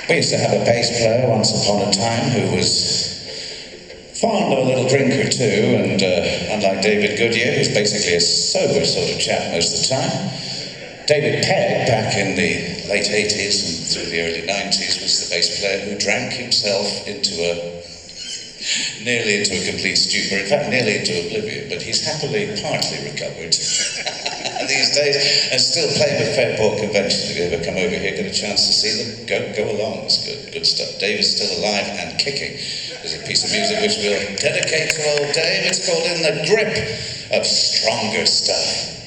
We used to have a bass player once upon a time who was fond of a little drink or two, and unlike David Goodyear, who's basically a sober sort of chap most of the time, David Pegg, back in the late 80s and through the early 90s, was the bass player who drank himself nearly into a complete stupor, in fact nearly into oblivion, but he's happily partly recovered these days and still playing with Fairport Convention. If you ever come over here, get a chance to see them, go along, it's good stuff. Dave is still alive and kicking. There's a piece of music which we'll dedicate to old Dave. It's called In the Grip of Stronger Stuff.